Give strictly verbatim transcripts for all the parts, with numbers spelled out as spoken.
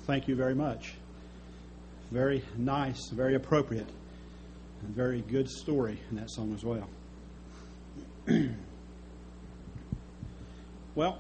thank you very much. Very nice, very appropriate, and very good story in that song as well. Well,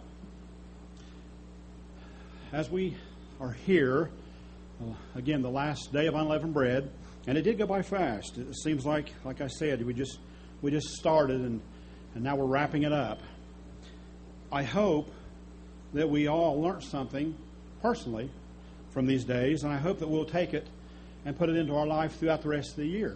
as we are here, uh, again, the last day of unleavened bread, and it did go by fast. It seems like, like I said, we just we just started, and, and now we're wrapping it up. I hope that we all learned something personally from these days, and I hope that we'll take it and put it into our life throughout the rest of the year.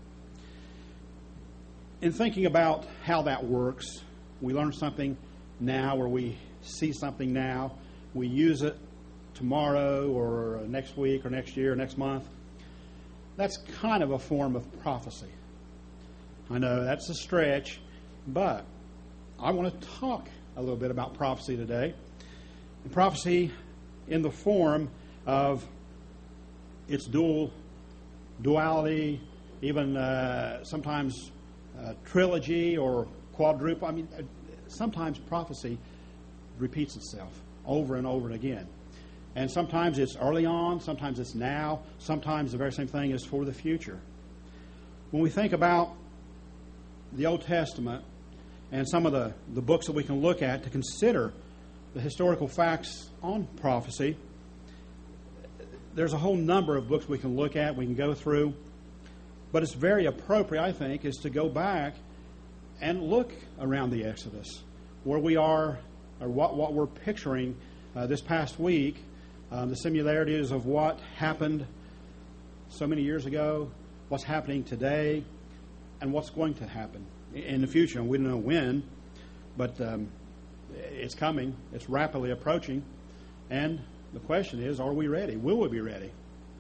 In thinking about how that works, we learn something now, or we see something now, we use it tomorrow or next week or next year or next month. That's kind of a form of prophecy. I know that's a stretch, but I want to talk a little bit about prophecy today. And prophecy in the form of its dual duality, even uh, sometimes uh, trilogy or quadruple. I mean, uh, sometimes prophecy repeats itself over and over and again. And sometimes it's early on, sometimes it's now, sometimes the very same thing is for the future. When we think about the Old Testament and some of the, the books that we can look at to consider the historical facts on prophecy, there's a whole number of books we can look at, we can go through. But it's very appropriate, I think, is to go back and look around the Exodus, where we are, or what, what we're picturing uh, this past week, um, the similarities of what happened so many years ago, what's happening today, and what's going to happen in the future. And we don't know when, but um, it's coming. It's rapidly approaching. And the question is, are we ready? Will we be ready?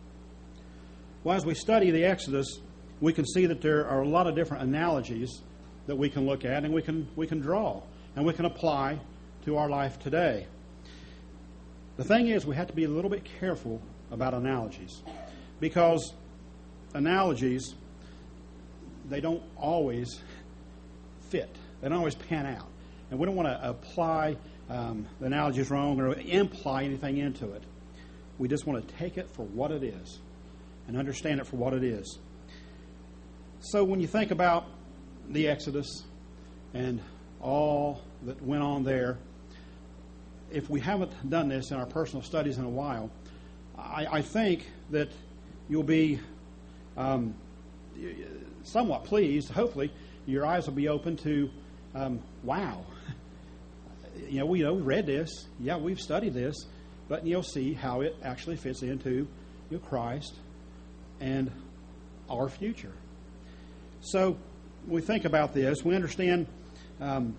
Well, as we study the Exodus, we can see that there are a lot of different analogies that we can look at and we can we can draw and we can apply to our life today. The thing is, we have to be a little bit careful about analogies, because analogies, they don't always fit. They don't always pan out. And we don't want to apply um, the analogies wrong or imply anything into it. We just want to take it for what it is and understand it for what it is. So when you think about the Exodus and all that went on there, if we haven't done this in our personal studies in a while, I, I think that you'll be um, somewhat pleased. Hopefully, your eyes will be open to, um, wow, you know, we you know we read this, yeah, we've studied this, but you'll see how it actually fits into you know, Christ and our future. So when we think about this, we understand um,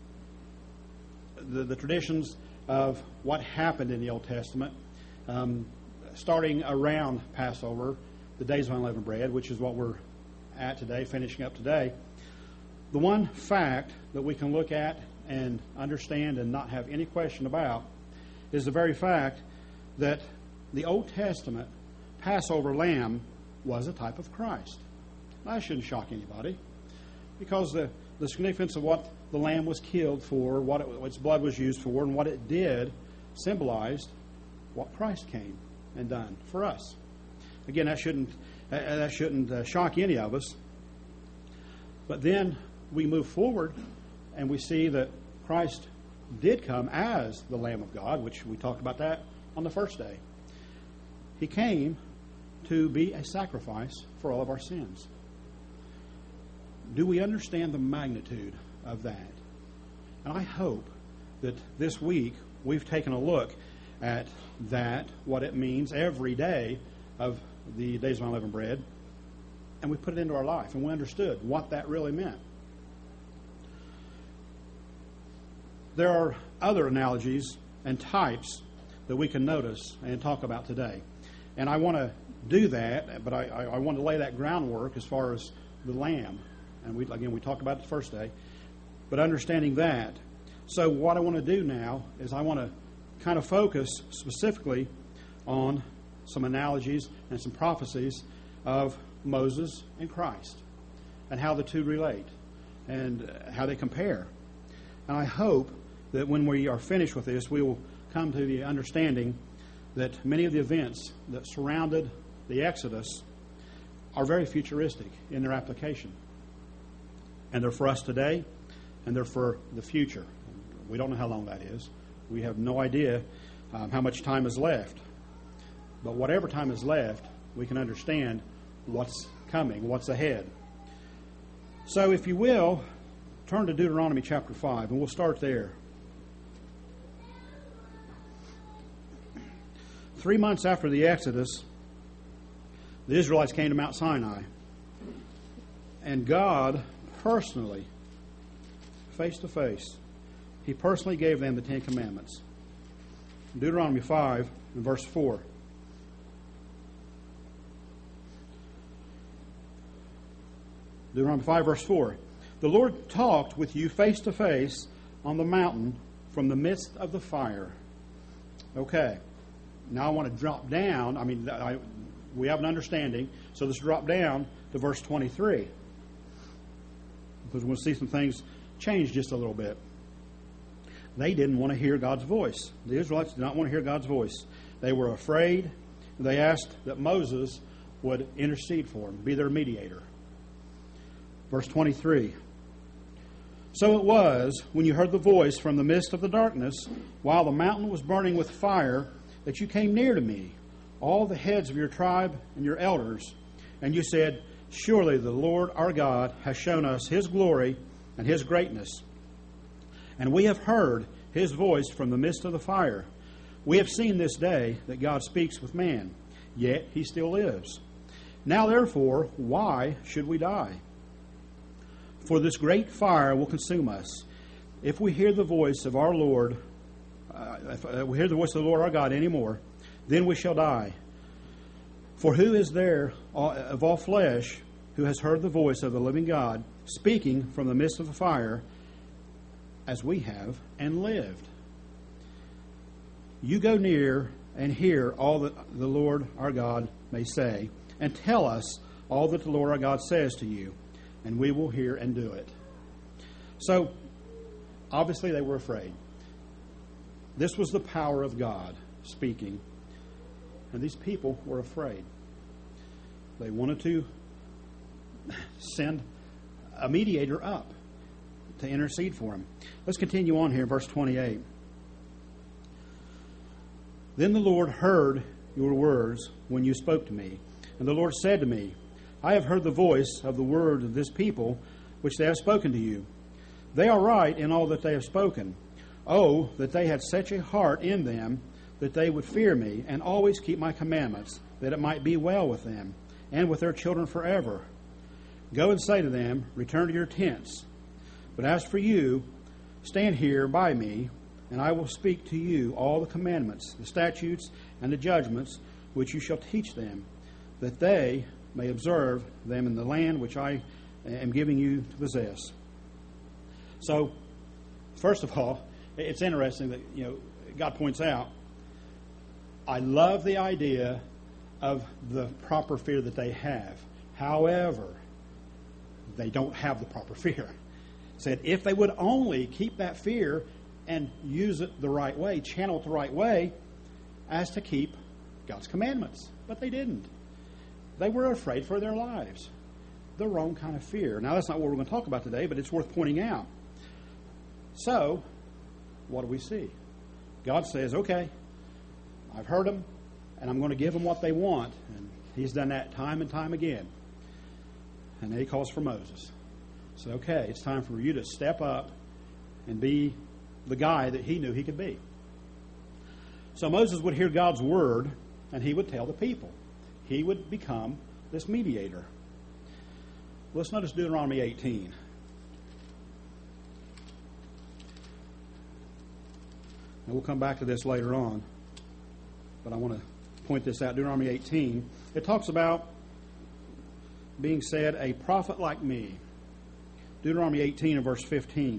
the, the traditions of what happened in the Old Testament, um, starting around Passover, the days of unleavened bread, which is what we're at today, finishing up today. The one fact that we can look at and understand and not have any question about is the very fact that the Old Testament Passover lamb was a type of Christ. Now, that shouldn't shock anybody, because the, the significance of what the lamb was killed for, what, it, what its blood was used for, and what it did symbolized what Christ came and done for us. Again, that shouldn't uh, that shouldn't uh, shock any of us. But then we move forward and we see that Christ did come as the Lamb of God, which we talked about that on the first day. He came to be a sacrifice for all of our sins. Do we understand the magnitude of that? And I hope that this week we've taken a look at that, what it means every day of the days of unleavened bread, and we put it into our life, and we understood what that really meant. There are other analogies and types that we can notice and talk about today. And I want to do that, but I, I, I want to lay that groundwork as far as the lamb. And we, again, we talked about it the first day. But understanding that. So what I want to do now is I want to kind of focus specifically on some analogies and some prophecies of Moses and Christ and how the two relate and how they compare. And I hope that when we are finished with this, we will come to the understanding that many of the events that surrounded the Exodus are very futuristic in their application. And they're for us today, and they're for the future. We don't know how long that is. We have no idea um, how much time is left. But whatever time is left, we can understand what's coming, what's ahead. So if you will, turn to Deuteronomy chapter five, and we'll start there. Three months after the Exodus, the Israelites came to Mount Sinai. And God personally, face to face, He personally gave them the Ten Commandments. Deuteronomy five and verse four. Deuteronomy five verse four. The Lord talked with you face to face on the mountain from the midst of the fire. Okay. Now I want to drop down. I mean, I, we have an understanding. So let's drop down to verse twenty-three. Because we're going to see some things change just a little bit. They didn't want to hear God's voice. The Israelites did not want to hear God's voice. They were afraid. They asked that Moses would intercede for them, be their mediator. Verse twenty-three. So it was, when you heard the voice from the midst of the darkness, while the mountain was burning with fire, that you came near to me, all the heads of your tribe and your elders, and you said, surely the Lord our God has shown us His glory and His greatness. And we have heard His voice from the midst of the fire. We have seen this day that God speaks with man, yet He still lives. Now therefore, why should we die? For this great fire will consume us. If we hear the voice of our Lord, uh, if uh, we hear the voice of the Lord our God anymore, then we shall die. For who is there of all flesh who has heard the voice of the living God speaking from the midst of the fire, as we have, and lived? You go near and hear all that the Lord our God may say, and tell us all that the Lord our God says to you, and we will hear and do it. So, obviously they were afraid. This was the power of God speaking, and these people were afraid. They wanted to send a mediator up to intercede for him. Let's continue on here, verse twenty-eight. Then the Lord heard your words when you spoke to me, and the Lord said to me, I have heard the voice of the word of this people, which they have spoken to you. They are right in all that they have spoken. Oh, that they had such a heart in them, that they would fear me, and always keep my commandments, that it might be well with them, and with their children forever. Go and say to them, return to your tents. But as for you, stand here by me, and I will speak to you all the commandments, the statutes, and the judgments, which you shall teach them, that they may observe them in the land which I am giving you to possess. So, first of all, it's interesting that, you know, God points out, I love the idea of the proper fear that they have. However, they don't have the proper fear. Said if they would only keep that fear and use it the right way, channel it the right way, as to keep God's commandments. But they didn't. They were afraid for their lives. The wrong kind of fear. Now, that's not what we're going to talk about today, but it's worth pointing out. So, what do we see? God says, okay, I've heard them, and I'm going to give them what they want. And He's done that time and time again. And then He calls for Moses. So, okay, it's time for you to step up and be the guy that he knew he could be. So Moses would hear God's word, and he would tell the people. He would become this mediator. Let's notice Deuteronomy eighteen. And we'll come back to this later on. But I want to point this out. Deuteronomy eighteen. It talks about being said, a prophet like me. Deuteronomy eighteen and verse fifteen.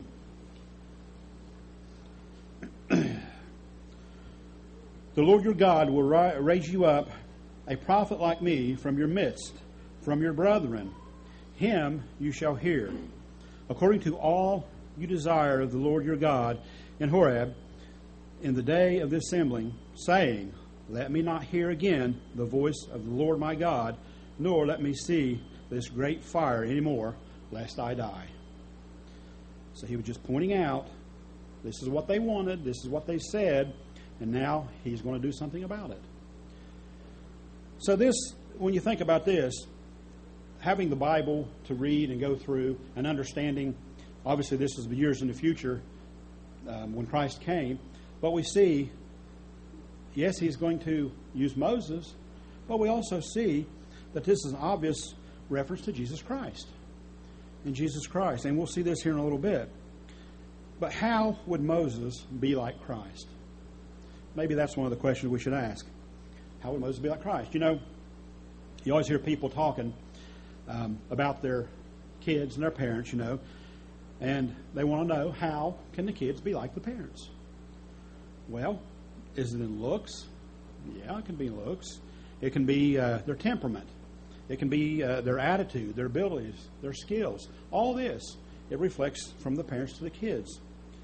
The Lord your God will raise you up a prophet like me from your midst, from your brethren. Him you shall hear, according to all you desire of the Lord your God in Horeb, in the day of the assembling, saying, let me not hear again the voice of the Lord my God, nor let me see this great fire anymore, lest I die. So he was just pointing out, this is what they wanted, this is what they said, and now he's going to do something about it. So this, when you think about this, having the Bible to read and go through and understanding, obviously this is the years in the future um, when Christ came, but we see, yes, he's going to use Moses, but we also see that this is an obvious reference to Jesus Christ. In Jesus Christ. And we'll see this here in a little bit. But how would Moses be like Christ? Maybe that's one of the questions we should ask. How would Moses be like Christ? You know, you always hear people talking um, about their kids and their parents, you know, and they want to know, how can the kids be like the parents? Well, is it in looks? Yeah, it can be in looks. It can be uh, their temperament. It can be uh, their attitude, their abilities, their skills. All this, it reflects from the parents to the kids.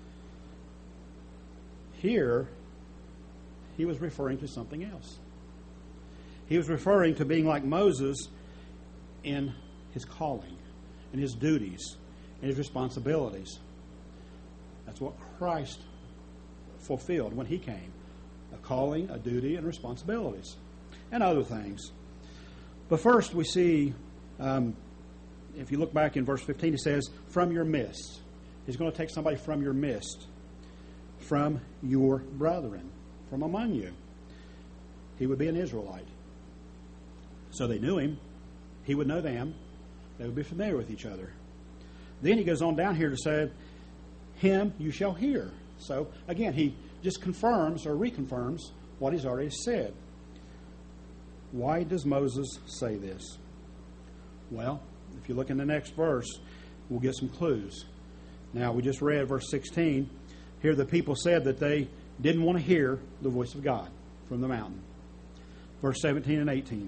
Here, he was referring to something else. He was referring to being like Moses in his calling, in his duties, in his responsibilities. That's what Christ fulfilled when he came. A calling, a duty, and responsibilities. And other things. But first we see, um, if you look back in verse fifteen, he says, from your midst. He's going to take somebody from your midst. From your brethren. From among you. He would be an Israelite. So they knew him. He would know them. They would be familiar with each other. Then he goes on down here to say, him you shall hear. So again, he just confirms or reconfirms what he's already said. Why does Moses say this? Well, if you look in the next verse, we'll get some clues. Now, we just read verse sixteen. Here the people said that they didn't want to hear the voice of God from the mountain. Verse seventeen and eighteen.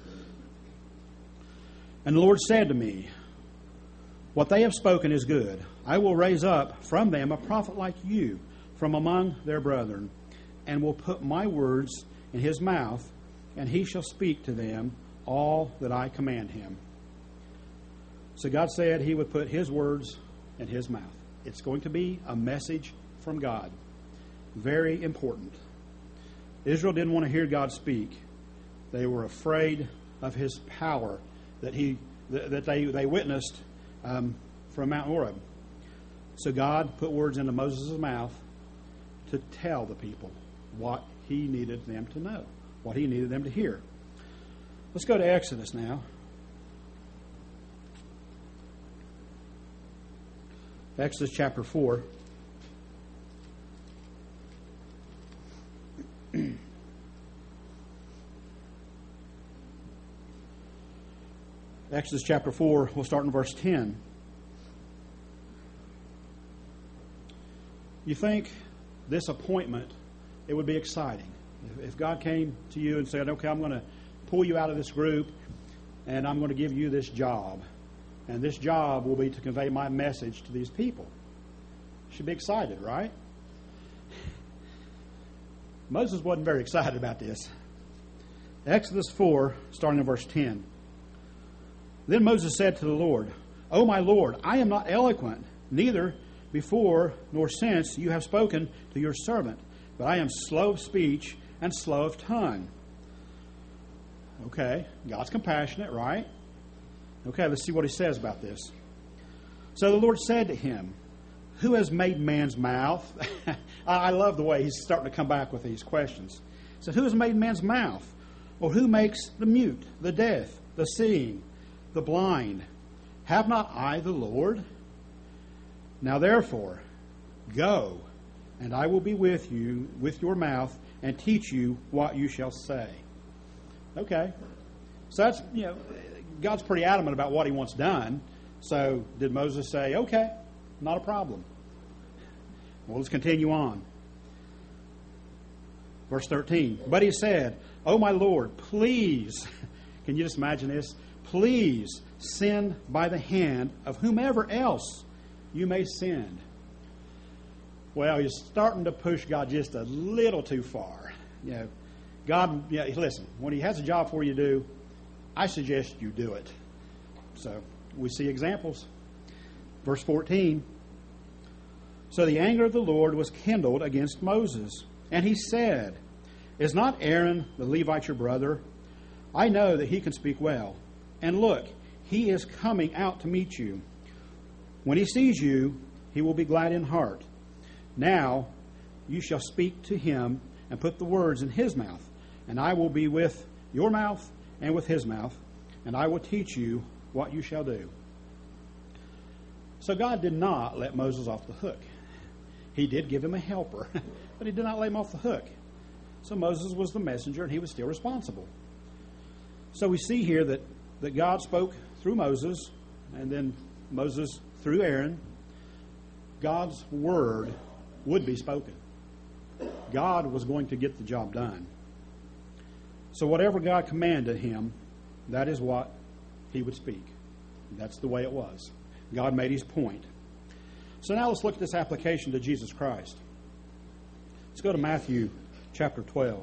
And the Lord said to me, what they have spoken is good. I will raise up from them a prophet like you from among their brethren, and will put my words in his mouth, and he shall speak to them all that I command him. So God said he would put his words in his mouth. It's going to be a message from God. Very important. Israel didn't want to hear God speak. They were afraid of his power that he that they, they witnessed um, from Mount Horeb. So God put words into Moses' mouth to tell the people what he needed them to know, what he needed them to hear. Let's go to Exodus now. Exodus chapter four. Exodus chapter four, we'll start in verse ten. You think this appointment, it would be exciting. If God came to you and said, okay, I'm going to pull you out of this group and I'm going to give you this job. And this job will be to convey my message to these people. You should be excited, right? Moses wasn't very excited about this. Exodus four, starting in verse ten. Then Moses said to the Lord, O my Lord, I am not eloquent, neither before nor since you have spoken to your servant, but I am slow of speech and slow of tongue. Okay, God's compassionate, right? Okay, let's see what he says about this. So the Lord said to him, who has made man's mouth? I love the way he's starting to come back with these questions. So who has made man's mouth? Or who makes the mute, the deaf, the seeing, the blind? Have not I the Lord? Now therefore, go, and I will be with you, with your mouth, and teach you what you shall say. Okay. So that's, you know, God's pretty adamant about what he wants done. So did Moses say, okay, not a problem? Well, let's continue on. Verse thirteen. But he said, oh my Lord, please, can you just imagine this? Please send by the hand of whomever else you may send. Well, you're starting to push God just a little too far. You know, God, yeah, listen, when He has a job for you to do, I suggest you do it. So we see examples. Verse fourteen. So the anger of the Lord was kindled against Moses, and he said, Is not Aaron the Levite your brother? I know that he can speak well. And look, he is coming out to meet you. When he sees you, he will be glad in heart. Now you shall speak to him and put the words in his mouth, and I will be with your mouth and with his mouth, and I will teach you what you shall do. So God did not let Moses off the hook. He did give him a helper, but he did not let him off the hook. So Moses was the messenger, and he was still responsible. So we see here that, that God spoke through Moses, and then Moses through Aaron. God's word would be spoken. God was going to get the job done. So whatever God commanded him, that is what he would speak. That's the way it was. God made his point. So now let's look at this application to Jesus Christ. Let's go to Matthew chapter twelve.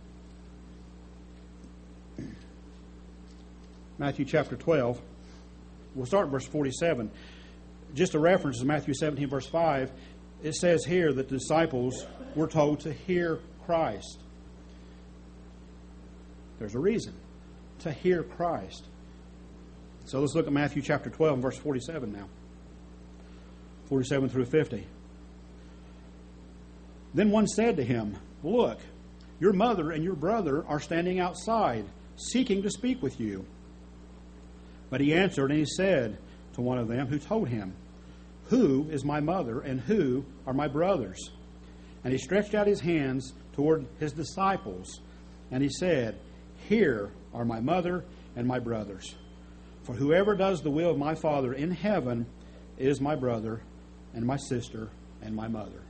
Matthew chapter twelve. We'll start in verse forty-seven. Just a reference to Matthew seventeen, verse five. It says here that the disciples were told to hear Christ. There's a reason. To hear Christ. So let's look at Matthew chapter twelve, verse forty-seven now. forty-seven through fifty. Then one said to him, Look, your mother and your brother are standing outside, seeking to speak with you. But he answered and he said to one of them who told him, Who is my mother and who are my brothers? And he stretched out his hands toward his disciples, and he said, Here are my mother and my brothers. For whoever does the will of my Father in heaven is my brother and my sister and my mother.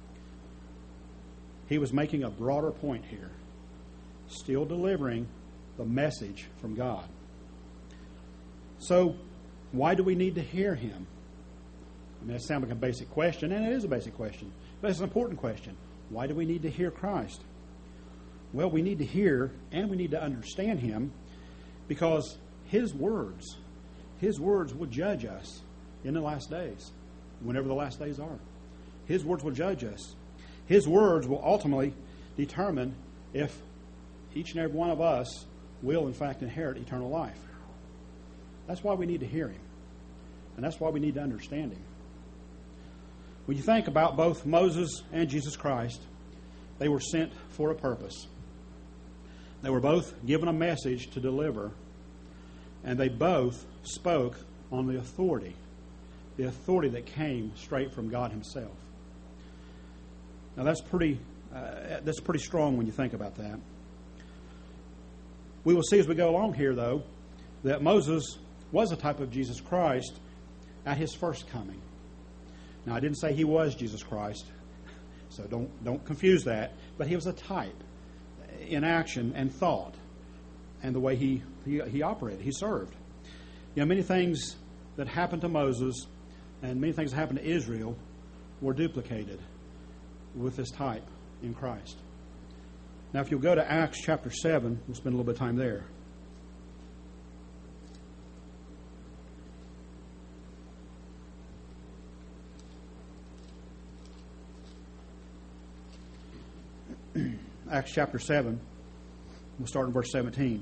He was making a broader point here, still delivering the message from God. So, why do we need to hear him? I mean, that sounds like a basic question, and it is a basic question, but it's an important question. Why do we need to hear Christ? Well, we need to hear and we need to understand him because his words, his words will judge us in the last days, whenever the last days are. His words will judge us. His words will ultimately determine if each and every one of us will, in fact, inherit eternal life. That's why we need to hear him. And that's why we need to understand him. When you think about both Moses and Jesus Christ, they were sent for a purpose. They were both given a message to deliver, and they both spoke on the authority, the authority that came straight from God himself. Now that's pretty, uh, that's pretty strong when you think about that. We will see as we go along here, though, that Moses was a type of Jesus Christ at his first coming. Now, I didn't say he was Jesus Christ, so don't don't confuse that. But he was a type in action and thought, and the way he he, he operated, he served. You know, many things that happened to Moses and many things that happened to Israel were duplicated with this type in Christ. Now, if you'll go to Acts chapter seven, we'll spend a little bit of time there. Acts chapter seven. We'll start in verse seventeen.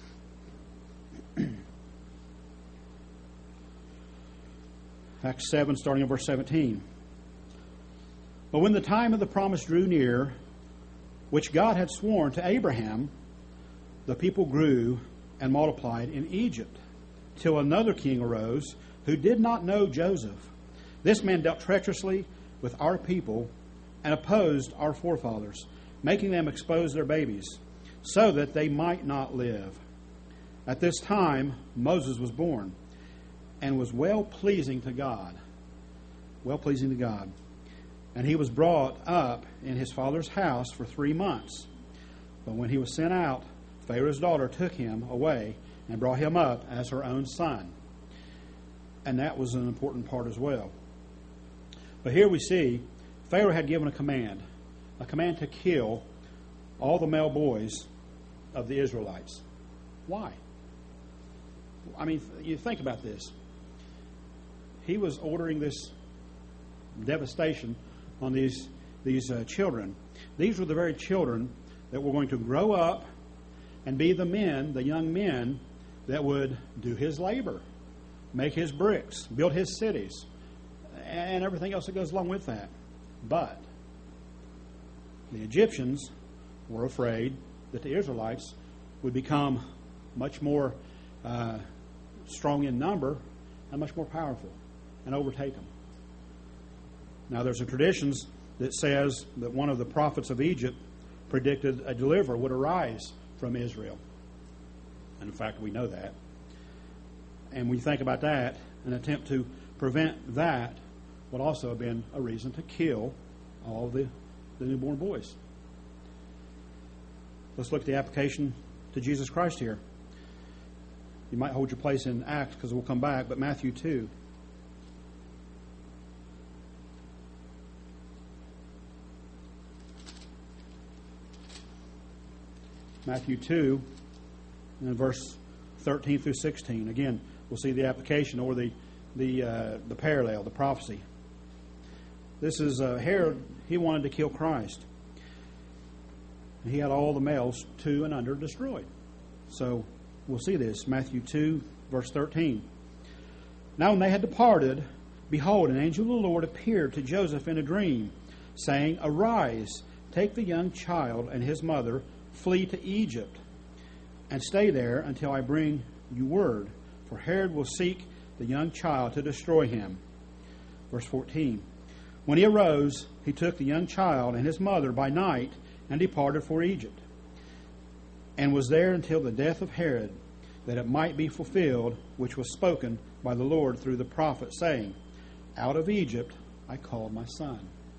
Acts seven, starting in verse seventeen. But when the time of the promise drew near, which God had sworn to Abraham, the people grew and multiplied in Egypt, till another king arose who did not know Joseph. This man dealt treacherously with our people and opposed our forefathers, making them expose their babies, so that they might not live. At this time, Moses was born, and was well-pleasing to God. Well-pleasing to God. And he was brought up in his father's house for three months. But when he was sent out, Pharaoh's daughter took him away and brought him up as her own son. And that was an important part as well. But here we see Pharaoh had given a command, a command to kill all the male boys of the Israelites. Why? I mean, you think about this. He was ordering this devastation on these these uh, children. These were the very children that were going to grow up and be the men, the young men, that would do his labor, make his bricks, build his cities, and everything else that goes along with that. But the Egyptians were afraid that the Israelites would become much more uh, strong in number and much more powerful and overtake them. Now, there's a tradition that says that one of the prophets of Egypt predicted a deliverer would arise from Israel. And in fact, we know that. And when you think about that, an attempt to prevent that would also have been a reason to kill all the, the newborn boys. Let's look at the application to Jesus Christ here. You might hold your place in Acts because we'll come back, but Matthew two. Matthew two, and verse thirteen through sixteen. Again, we'll see the application or the the uh, the parallel, the prophecy. This is uh, Herod. He wanted to kill Christ. He had all the males two and under destroyed. So we'll see this. Matthew two, verse thirteen. Now when they had departed, behold, an angel of the Lord appeared to Joseph in a dream, saying, Arise, take the young child and his mother, flee to Egypt, and stay there until I bring you word, for Herod will seek the young child to destroy him. Verse fourteen. When he arose, he took the young child and his mother by night and departed for Egypt, and was there until the death of Herod, that it might be fulfilled which was spoken by the Lord through the prophet, saying, Out of Egypt I called my son.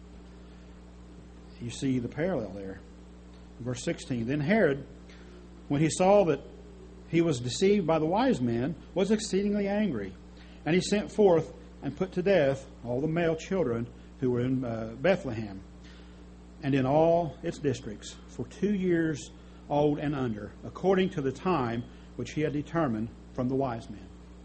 You see the parallel there. Verse sixteen, Then Herod, when he saw that he was deceived by the wise men, was exceedingly angry. And he sent forth and put to death all the male children who were in uh, Bethlehem and in all its districts, for two years old and under, according to the time which he had determined from the wise men.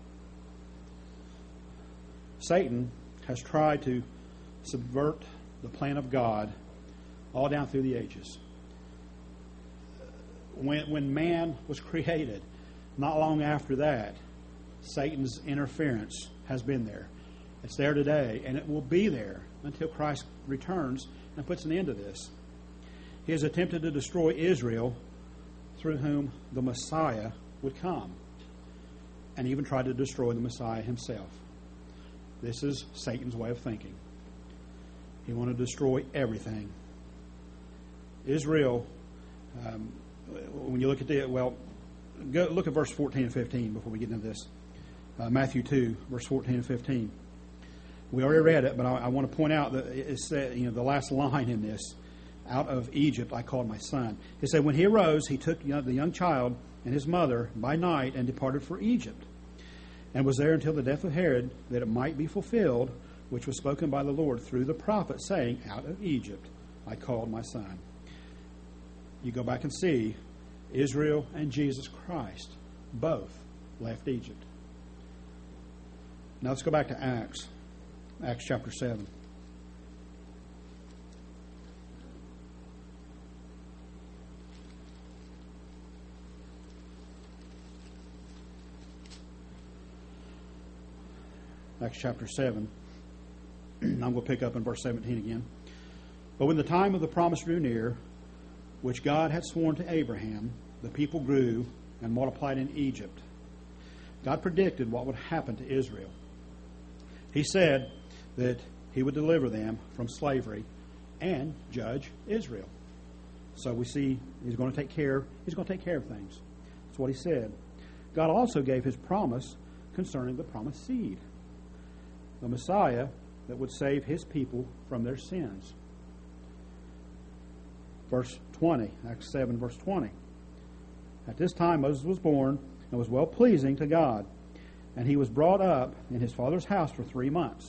Satan has tried to subvert the plan of God all down through the ages. When, when man was created, not long after that, Satan's interference has been there. It's there today, and it will be there until Christ returns and puts an end to this. He has attempted to destroy Israel, through whom the Messiah would come, and even tried to destroy the Messiah himself. This is Satan's way of thinking. He wanted to destroy everything. Israel, um, when you look at the, well, go look at verse fourteen and fifteen before we get into this. Uh, Matthew two, verse fourteen and fifteen. We already read it, but I, I want to point out that it said, you know, the last line in this, out of Egypt I called my son. It said, when he arose, he took you know, the young child and his mother by night and departed for Egypt, and was there until the death of Herod, that it might be fulfilled, which was spoken by the Lord through the prophet, saying, Out of Egypt I called my son. You go back and see, Israel and Jesus Christ both left Egypt. Now let's go back to Acts. Acts chapter seven. Acts chapter seven. I'm going to pick up in verse seventeen again. But when the time of the promise drew near, which God had sworn to Abraham, the people grew and multiplied in Egypt. God predicted what would happen to Israel. He said that he would deliver them from slavery and judge Israel. So we see he's going to take care, he's going to take care of things. That's what he said. God also gave his promise concerning the promised seed, the Messiah that would save his people from their sins. Verse twenty, Acts seven, verse twenty. At this time Moses was born and was well pleasing to God, and he was brought up in his father's house for three months.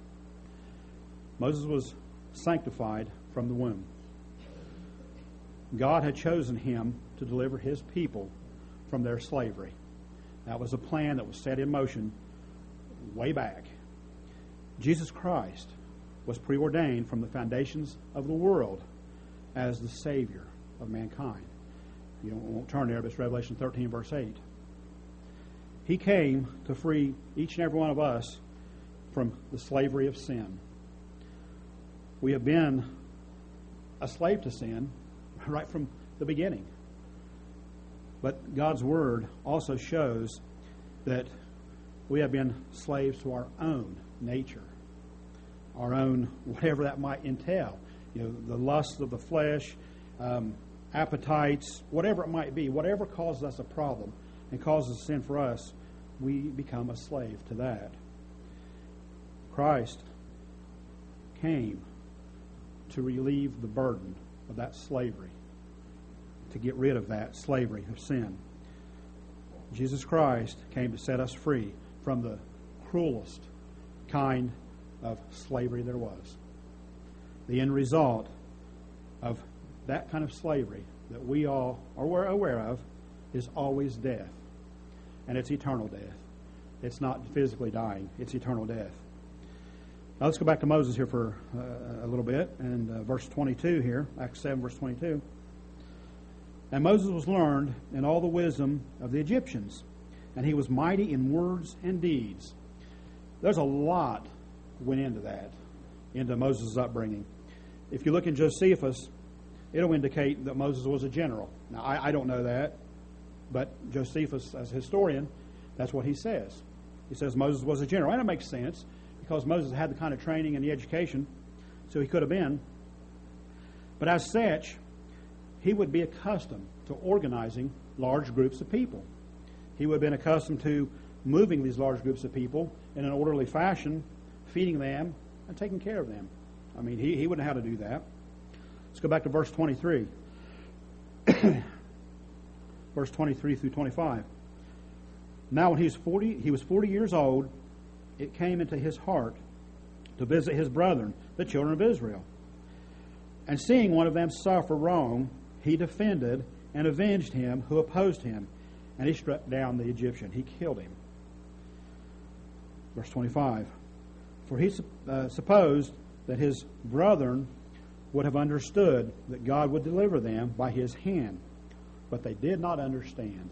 Moses was sanctified from the womb. God had chosen him to deliver his people from their slavery. That was a plan that was set in motion way back. Jesus Christ was preordained from the foundations of the world as the Savior of mankind. You won't turn there, but it's Revelation thirteen, verse eight. He came to free each and every one of us from the slavery of sin. We have been a slave to sin right from the beginning. But God's Word also shows that we have been slaves to our own nature, our own, whatever that might entail. You know, the lusts of the flesh, um, appetites, whatever it might be, whatever causes us a problem and causes sin for us, we become a slave to that. Christ came to relieve the burden of that slavery, to get rid of that slavery of sin. Jesus Christ came to set us free from the cruelest kind of slavery there was. The end result of that kind of slavery that we all are aware of is always death. And it's eternal death. It's not physically dying. It's eternal death. Now let's go back to Moses here for uh, a little bit. And uh, verse twenty-two here, Acts seven, verse twenty-two. And Moses was learned in all the wisdom of the Egyptians, and he was mighty in words and deeds. There's a lot went into that, into Moses' upbringing. If you look in Josephus, it'll indicate that Moses was a general. Now, I, I don't know that, but Josephus, as a historian, that's what he says. He says Moses was a general. And it makes sense, because Moses had the kind of training and the education, so he could have been. But as such, he would be accustomed to organizing large groups of people. He would have been accustomed to moving these large groups of people in an orderly fashion, feeding them, and taking care of them. I mean, he, he wouldn't know how to do that. Let's go back to verse twenty-three. Verse twenty-three through twenty-five. Now when he was forty, he was forty years old, it came into his heart to visit his brethren, the children of Israel. And seeing one of them suffer wrong, he defended and avenged him who opposed him, and he struck down the Egyptian. He killed him. Verse twenty-five. For he uh, supposed that his brethren would have understood that God would deliver them by his hand, but they did not understand.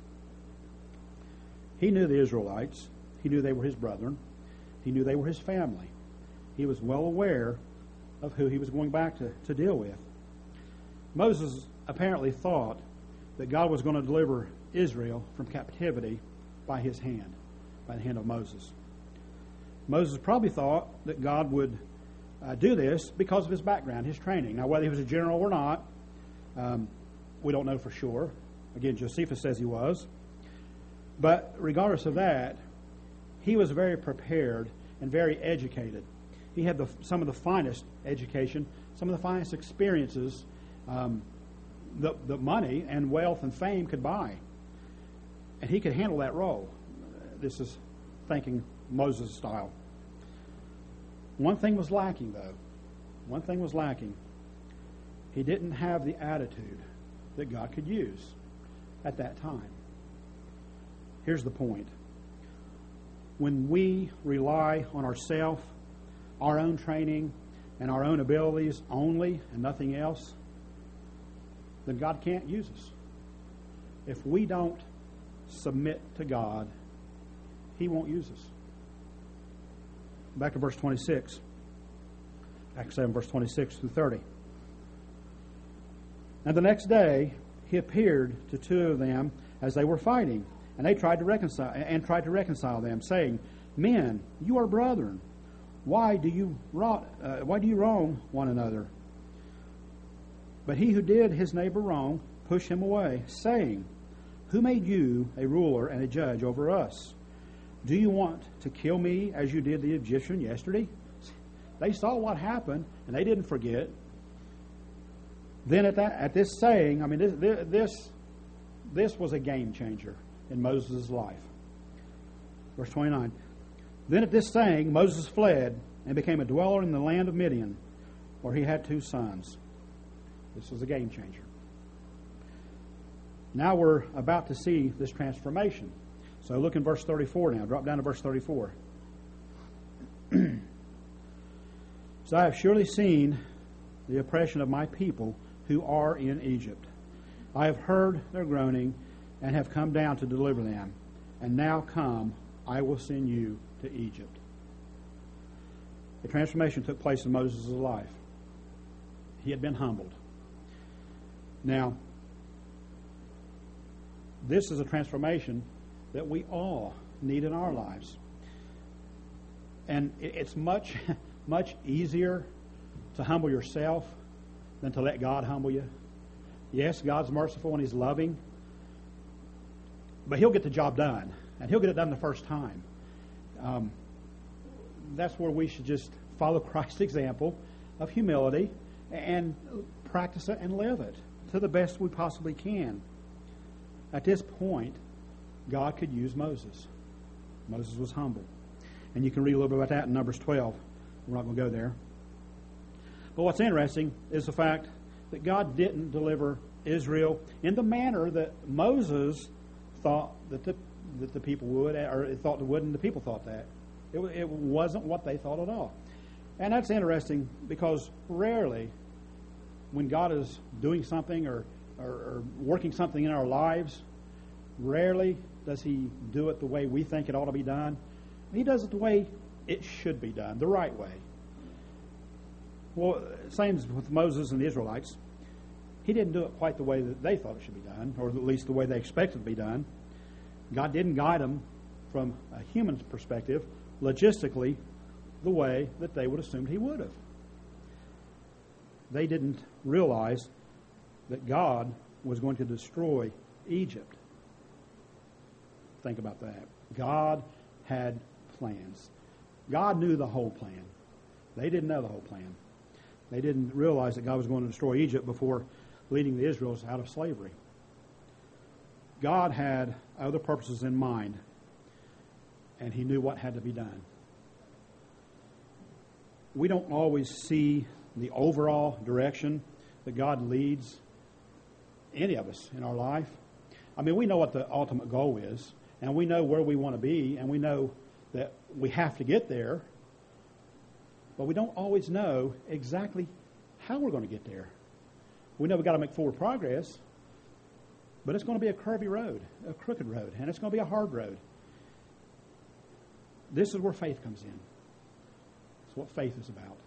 He knew the Israelites. He knew they were his brethren. He knew they were his family. He was well aware of who he was going back to, to deal with. Moses apparently thought that God was going to deliver Israel from captivity by his hand, by the hand of Moses. Moses probably thought that God would uh, do this because of his background, his training. Now, whether he was a general or not, um, we don't know for sure. Again, Josephus says he was. But regardless of that, he was very prepared and very educated. He had the, some of the finest education, some of the finest experiences um, that, that money and wealth and fame could buy. And he could handle that role. This is thinking Moses' style. One thing was lacking, though. One thing was lacking. He didn't have the attitude that God could use at that time. Here's the point. When we rely on ourselves, our own training, and our own abilities only and nothing else, then God can't use us. If we don't submit to God, he won't use us. Back to verse twenty-six. Acts seven, verse twenty-six through thirty. And the next day he appeared to two of them as they were fighting, and they tried to reconcile and tried to reconcile them, saying, Men, you are brethren. Why do you wrong, uh, why do you wrong one another? But he who did his neighbor wrong pushed him away, saying, Who made you a ruler and a judge over us? Do you want to kill me as you did the Egyptian yesterday? They saw what happened, and they didn't forget. Then at that, at this saying, I mean, this, this, this was a game changer in Moses' life. Verse twenty-nine. Then at this saying, Moses fled and became a dweller in the land of Midian, where he had two sons. This was a game changer. Now we're about to see this transformation. So look in verse thirty-four now. Drop down to verse thirty-four. So I have surely seen the oppression of my people who are in Egypt. I have heard their groaning and have come down to deliver them. And now come, I will send you to Egypt. The transformation took place in Moses' life. He had been humbled. Now, this is a transformation that we all need in our lives. And it's much, much easier to humble yourself than to let God humble you. Yes, God's merciful and He's loving, but He'll get the job done, and He'll get it done the first time. Um, that's where we should just follow Christ's example of humility and practice it and live it to the best we possibly can. At this point, God could use Moses. Moses was humble. And you can read a little bit about that in Numbers twelve. We're not going to go there. But what's interesting is the fact that God didn't deliver Israel in the manner that Moses thought that the, that the people would, or thought they would, and the people thought that. It, it wasn't what they thought at all. And that's interesting because rarely, when God is doing something or, or, or working something in our lives, rarely does He do it the way we think it ought to be done. He does it the way it should be done, the right way. Well, same with Moses and the Israelites. He didn't do it quite the way that they thought it should be done, or at least the way they expected it to be done. God didn't guide them from a human perspective, logistically, the way that they would have assumed He would have. They didn't realize that God was going to destroy Egypt. Think about that. God had plans. God knew the whole plan. They didn't know the whole plan. They didn't realize that God was going to destroy Egypt before leading the Israelites out of slavery. God had other purposes in mind, and He knew what had to be done. We don't always see the overall direction that God leads any of us in our life. I mean, we know what the ultimate goal is, and we know where we want to be, and we know that we have to get there, but we don't always know exactly how we're going to get there. We know we've got to make forward progress, but it's going to be a curvy road, a crooked road, and it's going to be a hard road. This is where faith comes in. It's what faith is about.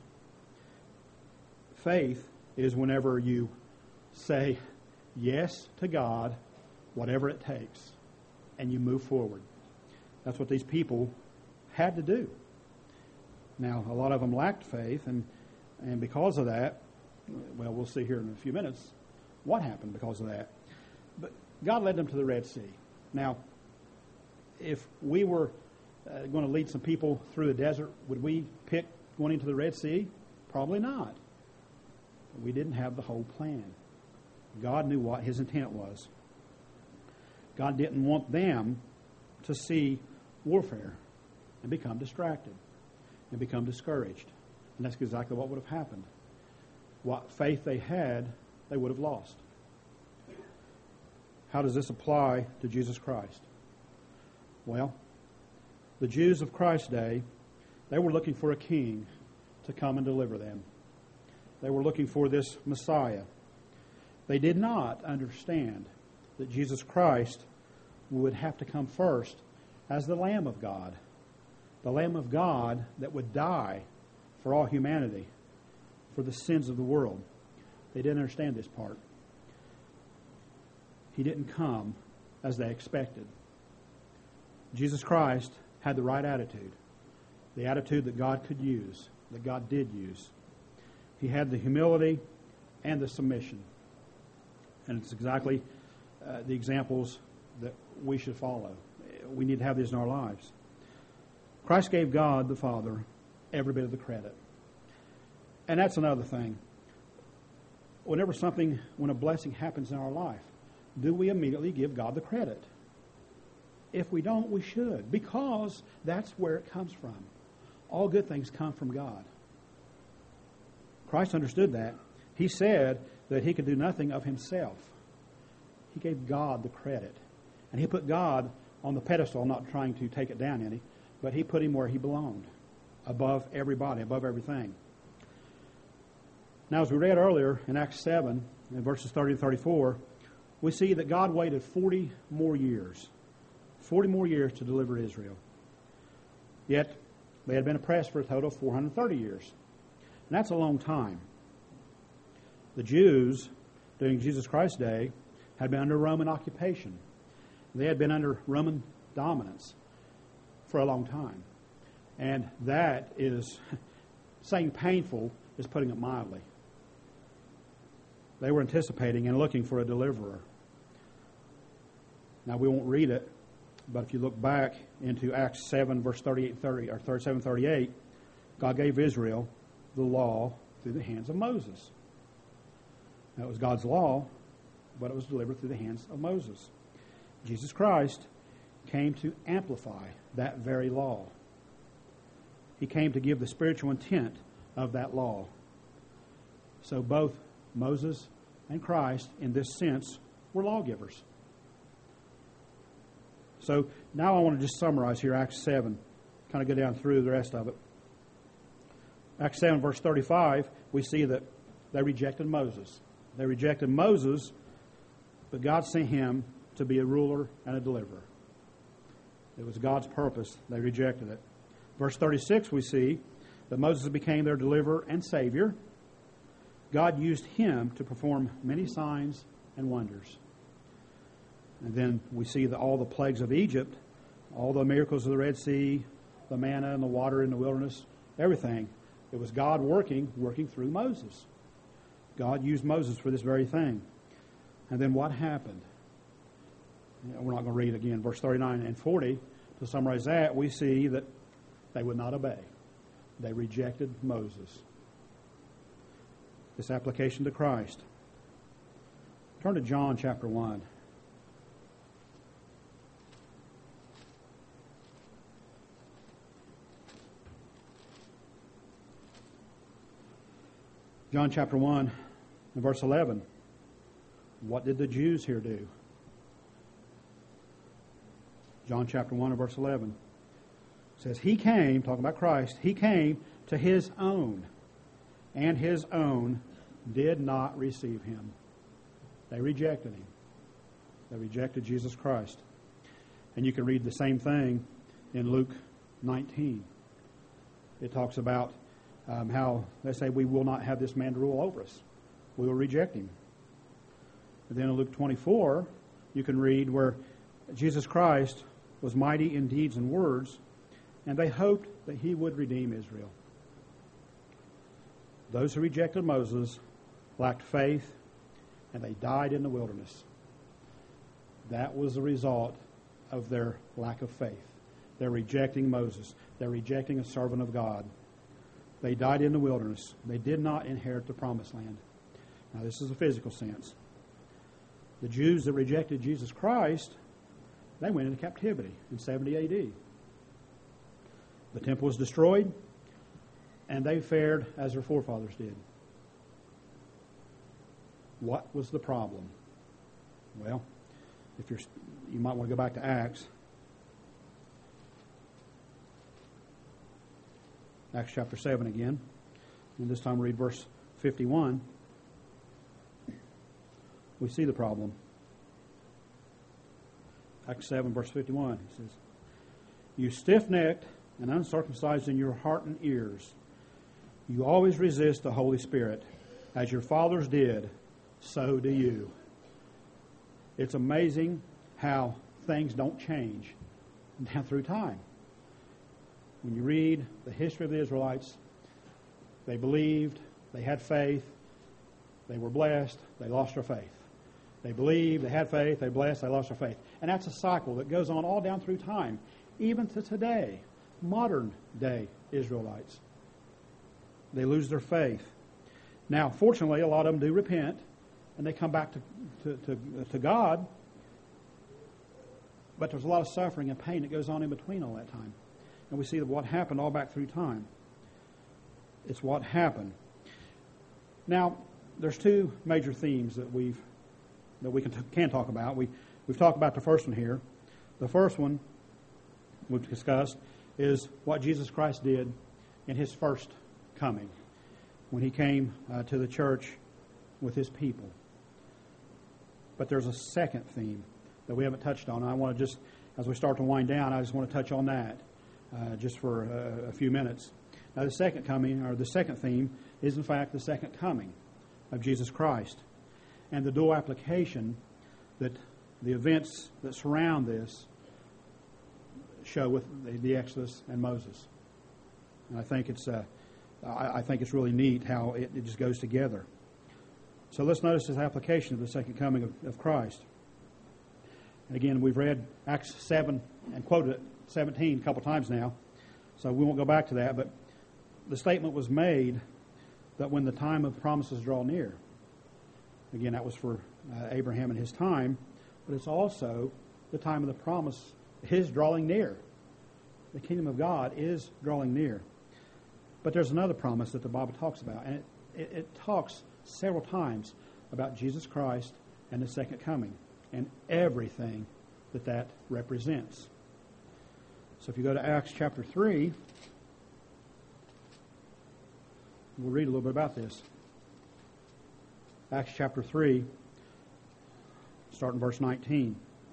Faith is whenever you say yes to God, whatever it takes, and you move forward. That's what these people had to do. Now, a lot of them lacked faith, and, and because of that, well, we'll see here in a few minutes what happened because of that. But God led them to the Red Sea. Now, if we were uh, going to lead some people through the desert, would we pick going into the Red Sea? Probably not. We didn't have the whole plan. God knew what His intent was. God didn't want them to see warfare and become distracted and become discouraged. And that's exactly what would have happened. What faith they had, they would have lost. How does this apply to Jesus Christ? Well, the Jews of Christ's day, they were looking for a king to come and deliver them. They were looking for this Messiah. They did not understand that Jesus Christ would have to come first as the Lamb of God. The Lamb of God that would die for all humanity, for the sins of the world. They didn't understand this part. He didn't come as they expected. Jesus Christ had the right attitude, the attitude that God could use, that God did use. He had the humility and the submission. And it's exactly uh, the examples that we should follow. We need to have these in our lives. Christ gave God the Father every bit of the credit. And that's another thing. Whenever something, when a blessing happens in our life, do we immediately give God the credit? If we don't, we should, because that's where it comes from. All good things come from God. Christ understood that. He said that He could do nothing of Himself. he gave God the credit. And he put God on the pedestal, not trying to take it down any, but he put him where he belonged, above everybody, above everything. Now, as we read earlier in Acts seven, in verses thirty to thirty-four, we see that God waited forty more years, forty more years to deliver Israel. Yet, they had been oppressed for a total of four hundred thirty years. And that's a long time. The Jews, during Jesus Christ's day, had been under Roman occupation. They had been under Roman dominance for a long time. And that is, saying painful is putting it mildly. They were anticipating and looking for a deliverer. Now, we won't read it, but if you look back into Acts seven, verse thirty-eight, thirty, or thirty-seven, thirty-eight, God gave Israel the law through the hands of Moses. Now, it was God's law, but it was delivered through the hands of Moses. Jesus Christ came to amplify that very law. He came to give the spiritual intent of that law. So both Moses and Christ, in this sense, were lawgivers. So now I want to just summarize here Acts seven, kind of go down through the rest of it. Acts seven, verse thirty-five, we see that they rejected Moses. They rejected Moses, but God sent him to be a ruler and a deliverer. It was God's purpose. They rejected it. Verse thirty-six, we see that Moses became their deliverer and savior. God used him to perform many signs and wonders. And then we see that all the plagues of Egypt, all the miracles of the Red Sea, the manna and the water in the wilderness, everything, it was God working, working through Moses. God used Moses for this very thing. And then what happened? We're not going to read again, verse thirty-nine and forty. To summarize that, we see that they would not obey. They rejected Moses. This application to Christ. Turn to John chapter one. John chapter one and verse eleven. What did the Jews here do? John chapter one and verse eleven. It says, He came, talking about Christ, He came to His own, and His own did not receive Him. They rejected Him. They rejected Jesus Christ. And you can read the same thing in Luke nineteen. It talks about um, how they say, we will not have this man to rule over us. We will reject him. And then in Luke twenty-four, you can read where Jesus Christ was mighty in deeds and words, and they hoped that He would redeem Israel. Those who rejected Moses lacked faith, and they died in the wilderness. That was the result of their lack of faith. They're rejecting Moses. They're rejecting a servant of God. They died in the wilderness. They did not inherit the promised land. Now, this is a physical sense. The Jews that rejected Jesus Christ, they went into captivity in seventy A D. The temple was destroyed, and they fared as their forefathers did. What was the problem? Well, if you're, you might want to go back to Acts. Acts chapter seven again. And this time read verse fifty-one. We see the problem. Acts seven, verse fifty-one. It says, You stiff-necked and uncircumcised in your heart and ears, you always resist the Holy Spirit. As your fathers did, so do you. It's amazing how things don't change down through time. When you read the history of the Israelites, they believed, they had faith, they were blessed, they lost their faith. They believed, they had faith, they blessed, they lost their faith. And that's a cycle that goes on all down through time, even to today, modern day Israelites. They lose their faith. Now, fortunately, a lot of them do repent, and they come back to, to, to, to God, but there's a lot of suffering and pain that goes on in between all that time. And we see what happened all back through time. It's what happened. Now, there's two major themes that we've that we can, can talk about. We, we've talked about the first one here. The first one we've discussed is what Jesus Christ did in his first coming, when he came uh, to the church with his people. But there's a second theme that we haven't touched on. I want to just, as we start to wind down, I just want to touch on that uh, just for a, a few minutes. Now, the second coming, or the second theme, is in fact the second coming of Jesus Christ, and the dual application that the events that surround this show with the, the Exodus and Moses. And I think it's uh, I, I think it's really neat how it, it just goes together. So let's notice this application of the second coming of, of Christ. And again, we've read Acts seven and quoted it seventeen a couple times now, so we won't go back to that. But the statement was made that when the time of promises draw near. Again, that was for uh, Abraham and his time, but it's also the time of the promise is drawing near. The kingdom of God is drawing near. But there's another promise that the Bible talks about, and it, it, it talks several times about Jesus Christ and the second coming and everything that that represents. So if you go to Acts chapter three, we'll read a little bit about this. Acts chapter three, starting verse nineteen.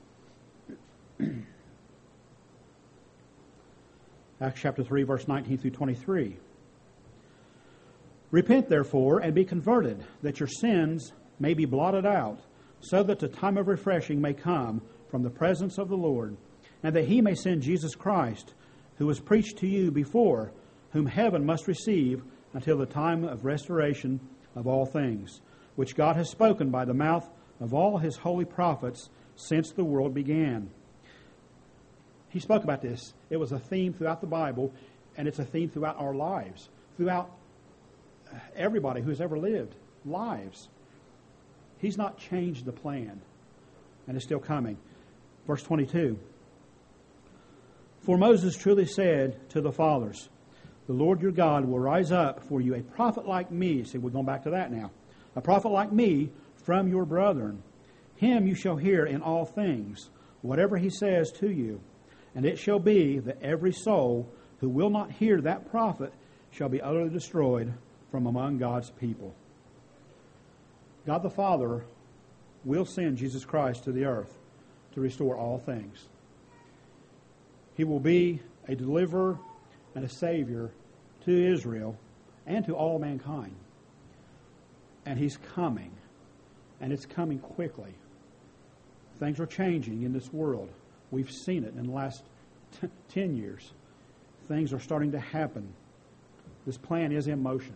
Acts chapter three, verse nineteen through twenty-three. Repent, therefore, and be converted, that your sins may be blotted out, so that the time of refreshing may come from the presence of the Lord, and that he may send Jesus Christ, who was preached to you before, whom heaven must receive until the time of restoration of all things, which God has spoken by the mouth of all his holy prophets since the world began. He spoke about this. It was a theme throughout the Bible, and it's a theme throughout our lives, throughout everybody who's ever lived lives. He's not changed the plan, and it's still coming. Verse twenty-two. For Moses truly said to the fathers, the Lord your God will rise up for you a prophet like me. See, we're going back to that now. A prophet like me from your brethren. Him you shall hear in all things, whatever he says to you. And it shall be that every soul who will not hear that prophet shall be utterly destroyed from among God's people. God the Father will send Jesus Christ to the earth to restore all things. He will be a deliverer and a Savior to Israel and to all mankind. And he's coming, and it's coming quickly. Things are changing in this world. We've seen it in the last t- ten years. Things are starting to happen. This plan is in motion.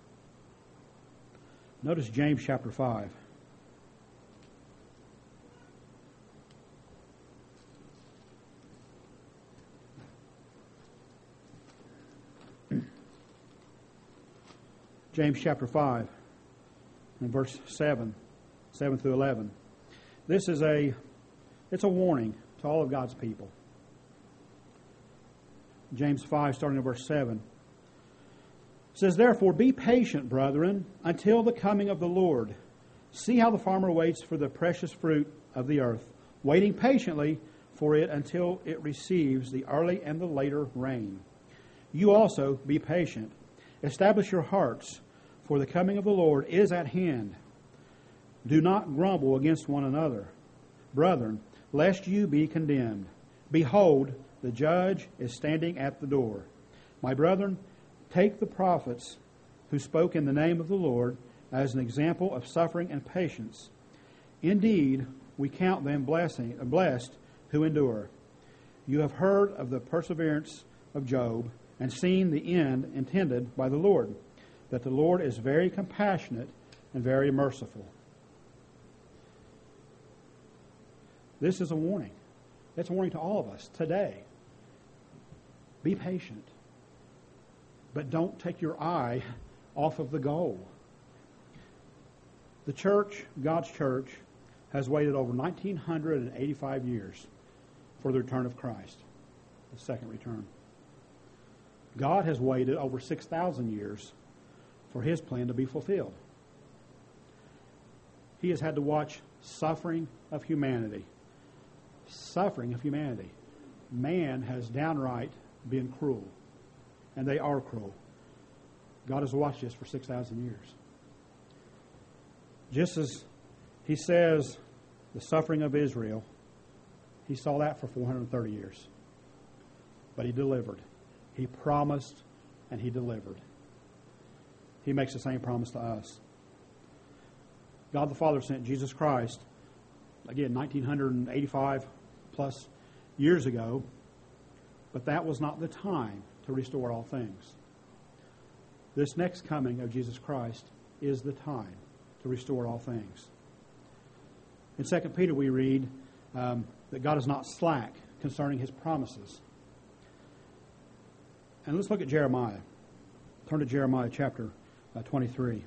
Notice James chapter five. James chapter five and verse seven, seven through eleven. This is a, it's a warning to all of God's people. James five, starting at verse seven. It says, therefore, be patient, brethren, until the coming of the Lord. See how the farmer waits for the precious fruit of the earth, waiting patiently for it until it receives the early and the later rain. You also be patient. Establish your hearts, for the coming of the Lord is at hand. Do not grumble against one another, brethren, lest you be condemned. Behold, the judge is standing at the door. My brethren, take the prophets who spoke in the name of the Lord as an example of suffering and patience. Indeed, we count them blessing, blessed who endure. You have heard of the perseverance of Job and seen the end intended by the Lord, that the Lord is very compassionate and very merciful. This is a warning. It's a warning to all of us today. Be patient. But don't take your eye off of the goal. The church, God's church, has waited over one thousand nine hundred eighty-five years for the return of Christ, the second return. God has waited over six thousand years for his plan to be fulfilled. He has had to watch suffering of humanity. Suffering of humanity. Man has downright been cruel. And they are cruel. God has watched this for six thousand years. Just as he says the suffering of Israel, he saw that for four hundred thirty years. But he delivered. He promised and he delivered. He makes the same promise to us. God the Father sent Jesus Christ, again, nineteen eighty-five plus years ago, but that was not the time to restore all things. This next coming of Jesus Christ is the time to restore all things. In Second Peter we read um, that God is not slack concerning his promises. And let's look at Jeremiah. Turn to Jeremiah chapter uh, twenty-three.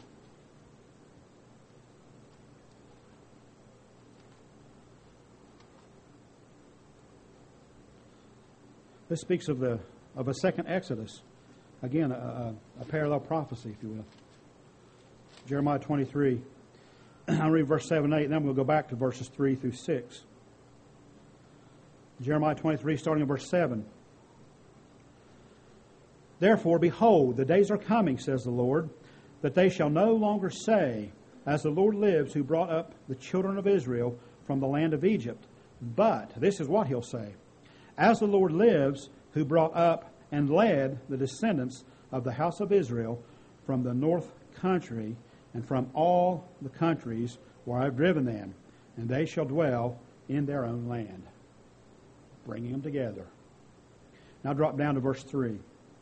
This speaks of the of a second Exodus. Again, a, a, a parallel prophecy, if you will. Jeremiah twenty-three. I'll read verse seven and eight, and then we'll go back to verses three through six. Jeremiah twenty-three, starting in verse seven. Therefore, behold, the days are coming, says the Lord, that they shall no longer say, as the Lord lives, who brought up the children of Israel from the land of Egypt. But, this is what he'll say, as the Lord lives, who brought up and led the descendants of the house of Israel from the north country and from all the countries where I have driven them, and they shall dwell in their own land. Bringing them together. Now drop down to verse three.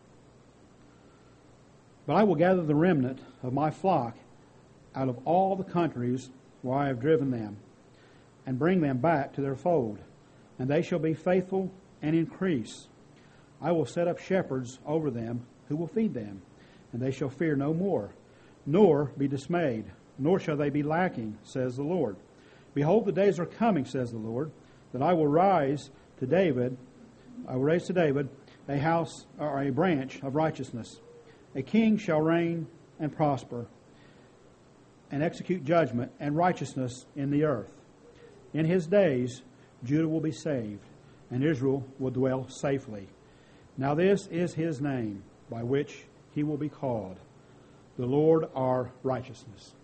But I will gather the remnant of my flock out of all the countries where I have driven them, and bring them back to their fold, and they shall be faithful and increase. I will set up shepherds over them who will feed them, and they shall fear no more, nor be dismayed, nor shall they be lacking, says the Lord. Behold, the days are coming, says the Lord, that I will rise to David, I will raise to David a house or a branch of righteousness. A king shall reign and prosper, and execute judgment and righteousness in the earth. In his days, Judah will be saved, and Israel will dwell safely. Now this is his name, by which he will be called, the Lord our righteousness.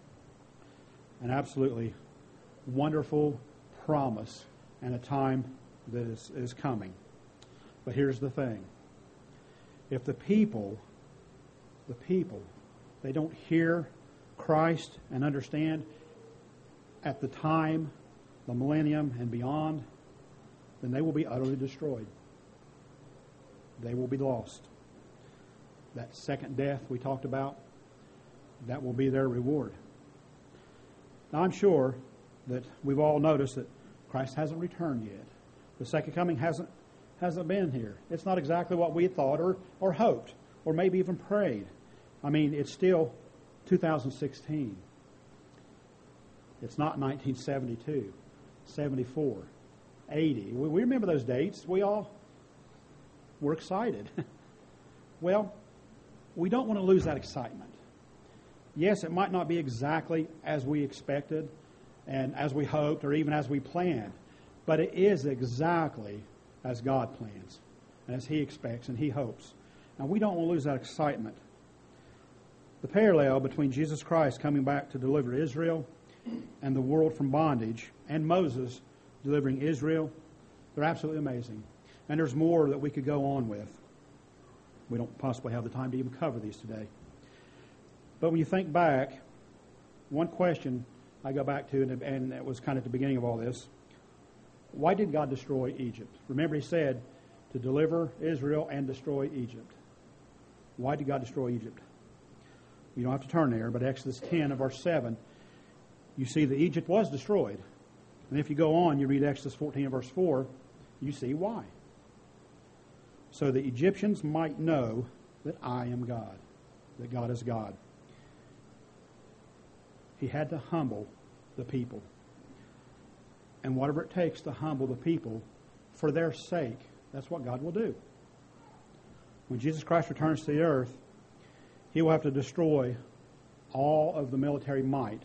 An absolutely wonderful promise and a time that is, is coming. But here's the thing. If the people, the people, they don't hear Christ and understand at the time, the millennium and beyond, then they will be utterly destroyed. They will be lost. That second death we talked about, that will be their reward. Now I'm sure that we've all noticed that Christ hasn't returned yet. The second coming hasn't hasn't been here. It's not exactly what we thought or, or hoped or maybe even prayed. I mean, it's still two thousand sixteen. It's not nineteen seventy-two, seventy-four, eighty. We, we remember those dates. We all were excited. Well, we don't want to lose that excitement. Yes, it might not be exactly as we expected and as we hoped or even as we planned, but it is exactly as God plans and as he expects and he hopes. And we don't want to lose that excitement. The parallel between Jesus Christ coming back to deliver Israel and the world from bondage and Moses delivering Israel, they're absolutely amazing. And there's more that we could go on with. We don't possibly have the time to even cover these today. But when you think back, one question I go back to, and, and it was kind of at the beginning of all this, why did God destroy Egypt? Remember he said to deliver Israel and destroy Egypt. Why did God destroy Egypt? You don't have to turn there, but Exodus ten and verse seven, you see that Egypt was destroyed. And if you go on, you read Exodus fourteen and verse four, you see why. So the Egyptians might know that I am God, that God is God. He had to humble the people. And whatever it takes to humble the people for their sake, that's what God will do. When Jesus Christ returns to the earth, he will have to destroy all of the military might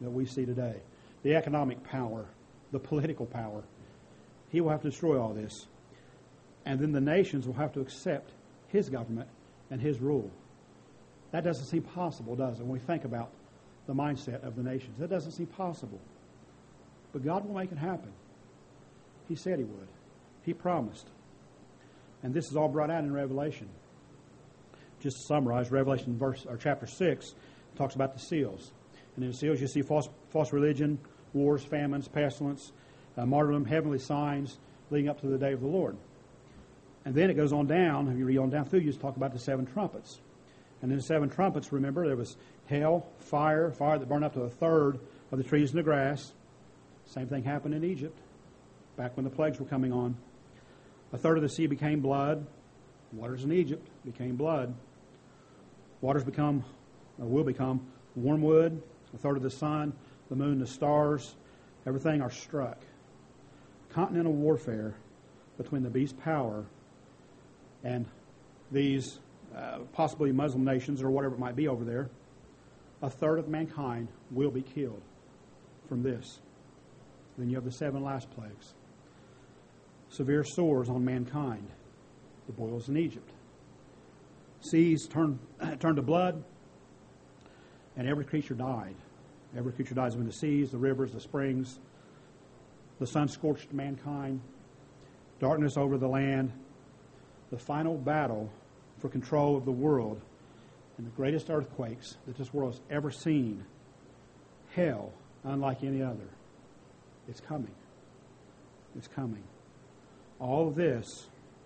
that we see today, the economic power, the political power. He will have to destroy all this. And then the nations will have to accept his government and his rule. That doesn't seem possible, does it, when we think about the mindset of the nations? That doesn't seem possible. But God will make it happen. He said he would. He promised. And this is all brought out in Revelation. Just to summarize, Revelation verse or chapter six talks about the seals. And in the seals you see false, false religion, wars, famines, pestilence, uh, martyrdom, heavenly signs leading up to the day of the Lord. And then it goes on down, if you read on down through, you just talk about the seven trumpets. And in the seven trumpets, remember, there was hail, fire, fire that burned up to a third of the trees and the grass. Same thing happened in Egypt, back when the plagues were coming on. A third of the sea became blood. Waters in Egypt became blood. Waters become, or will become, wormwood. A third of the sun, the moon, the stars, everything are struck. Continental warfare between the beast power and these uh, possibly Muslim nations or whatever it might be over there. A third of mankind will be killed from this. Then you have the seven last plagues. Severe sores on mankind. The boils in Egypt. Seas turned turn to blood, and every creature died. Every creature dies in the seas, the rivers, the springs. The sun scorched mankind. Darkness over the land. The final battle for control of the world, and the greatest earthquakes that this world has ever seen. Hell, unlike any other. It's coming. It's coming. All of this,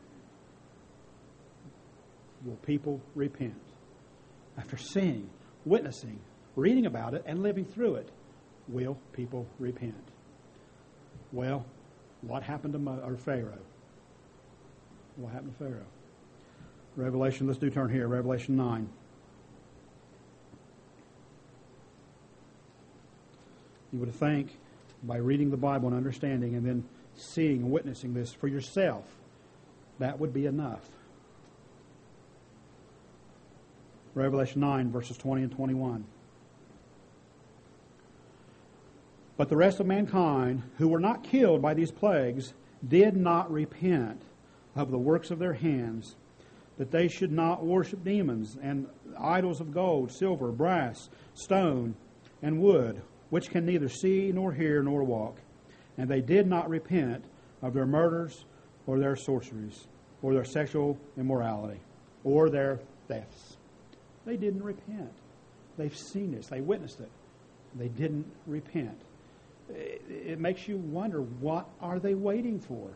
will people repent? After seeing, witnessing, reading about it, and living through it, will people repent? Well, what happened to Mo- or Pharaoh? What happened to Pharaoh? Revelation, let's do turn here, Revelation nine. You would think, by reading the Bible and understanding and then seeing and witnessing this for yourself, that would be enough. Revelation nine, verses twenty and twenty-one. But the rest of mankind, who were not killed by these plagues, did not repent of the works of their hands, that they should not worship demons and idols of gold, silver, brass, stone, and wood, which can neither see nor hear nor walk. And they did not repent of their murders or their sorceries or their sexual immorality or their thefts. They didn't repent. They've seen this. They witnessed it. They didn't repent. It, it makes you wonder, what are they waiting for?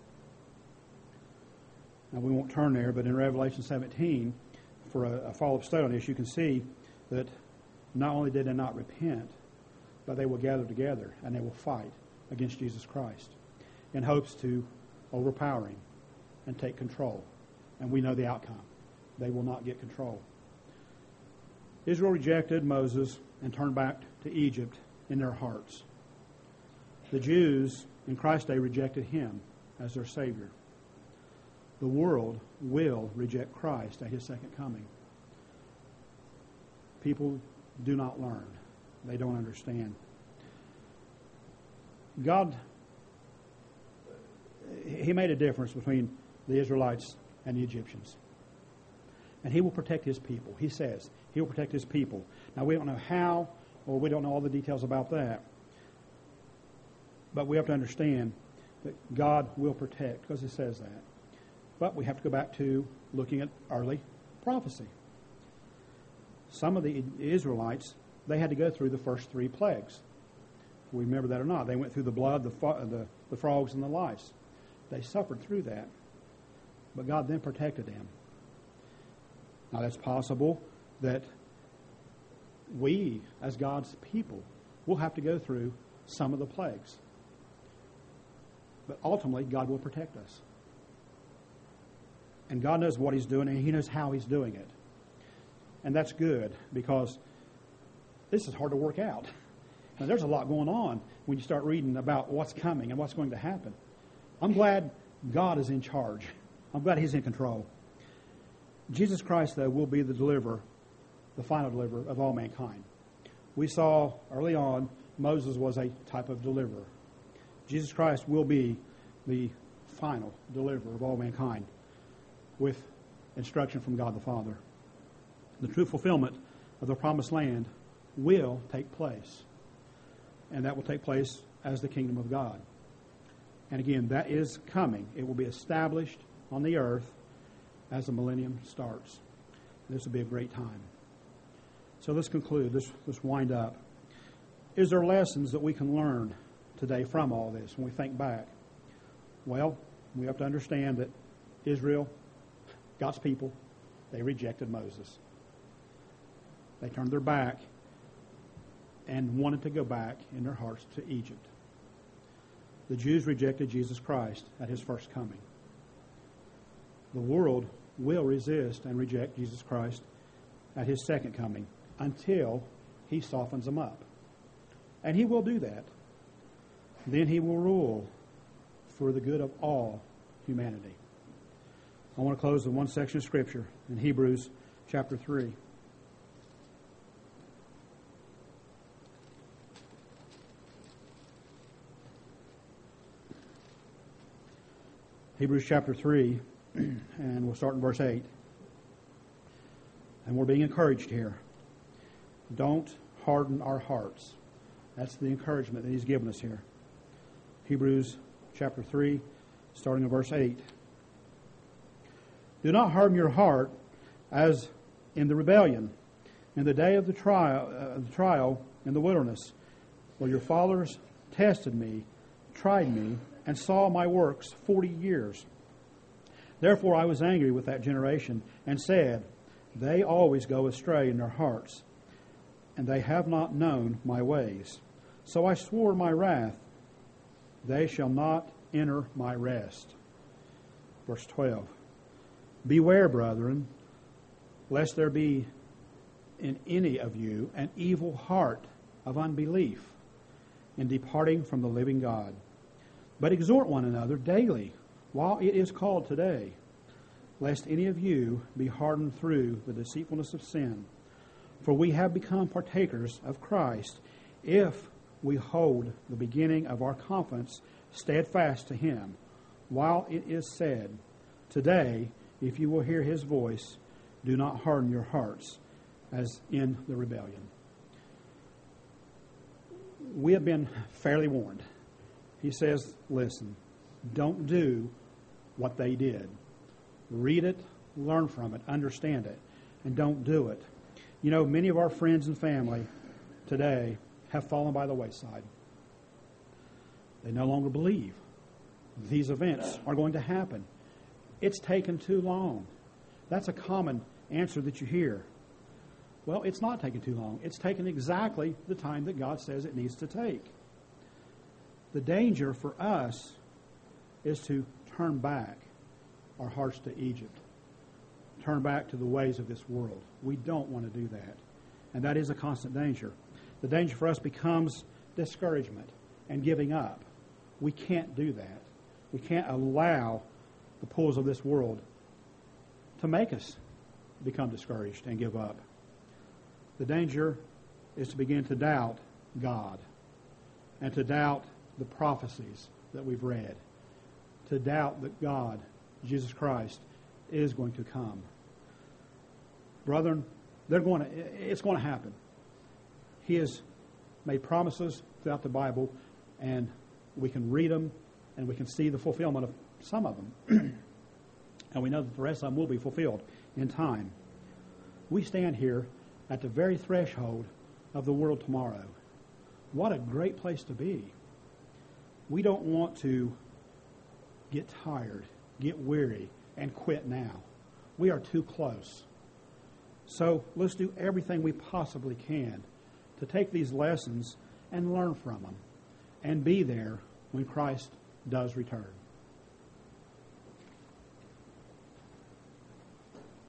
Now, we won't turn there, but in Revelation seventeen, for a, a follow-up study on this, you can see that not only did they not repent, but they will gather together and they will fight against Jesus Christ in hopes to overpower him and take control. And we know the outcome. They will not get control. Israel rejected Moses and turned back to Egypt in their hearts. The Jews in Christ's day rejected him as their Savior. The world will reject Christ at his second coming. People do not learn. They don't understand. God, he made a difference between the Israelites and the Egyptians. And he will protect his people. He says he will protect his people. Now, we don't know how, or we don't know all the details about that. But we have to understand that God will protect, because it says that. But we have to go back to looking at early prophecy. Some of the Israelites, they had to go through the first three plagues. We remember that or not. They went through the blood, the, the, the frogs, and the lice. They suffered through that. But God then protected them. Now, that's possible that we, as God's people, will have to go through some of the plagues. But ultimately, God will protect us. And God knows what he's doing, and he knows how he's doing it. And that's good, because this is hard to work out. Now, there's a lot going on when you start reading about what's coming and what's going to happen. I'm glad God is in charge. I'm glad he's in control. Jesus Christ, though, will be the deliverer, the final deliverer of all mankind. We saw early on Moses was a type of deliverer. Jesus Christ will be the final deliverer of all mankind with instruction from God the Father. The true fulfillment of the promised land will take place. And that will take place as the kingdom of God. And again, that is coming. It will be established on the earth as the millennium starts. This will be a great time. So let's conclude. Let's, let's wind up. Is there lessons that we can learn today from all this when we think back? Well, we have to understand that Israel, God's people, they rejected Moses. They turned their back and wanted to go back in their hearts to Egypt. The Jews rejected Jesus Christ at his first coming. The world will resist and reject Jesus Christ at his second coming until he softens them up. And he will do that. Then he will rule for the good of all humanity. I want to close with one section of Scripture in Hebrews chapter three. Hebrews chapter three, and we'll start in verse eight. And we're being encouraged here. Don't harden our hearts. That's the encouragement that he's given us here. Hebrews chapter three, starting in verse eight. Do not harden your heart as in the rebellion, in the day of the trial, uh, the trial in the wilderness, where your fathers tested me, tried me, and saw my works forty years. Therefore I was angry with that generation, and said, they always go astray in their hearts, and they have not known my ways. So I swore in my wrath, they shall not enter my rest. Verse twelve. Beware, brethren, lest there be in any of you an evil heart of unbelief in departing from the living God. But exhort one another daily, while it is called today, lest any of you be hardened through the deceitfulness of sin. For we have become partakers of Christ, if we hold the beginning of our confidence steadfast to him, while it is said, today, if you will hear his voice, do not harden your hearts, as in the rebellion. We have been fairly warned. He says, listen, don't do what they did. Read it, learn from it, understand it, and don't do it. You know, many of our friends and family today have fallen by the wayside. They no longer believe these events are going to happen. It's taken too long. That's a common answer that you hear. Well, it's not taken too long. It's taken exactly the time that God says it needs to take. The danger for us is to turn back our hearts to Egypt. Turn back to the ways of this world. We don't want to do that. And that is a constant danger. The danger for us becomes discouragement and giving up. We can't do that. We can't allow the pulls of this world to make us become discouraged and give up. The danger is to begin to doubt God and to doubt the prophecies that we've read, to doubt that God, Jesus Christ, is going to come. Brethren, they're going to, it's going to happen. He has made promises throughout the Bible, and we can read them, and we can see the fulfillment of some of them. And we know that the rest of them will be fulfilled in time. We stand here at the very threshold of the world tomorrow. What a great place to be. We don't want to get tired, get weary, and quit now. We are too close. So let's do everything we possibly can to take these lessons and learn from them and be there when Christ does return.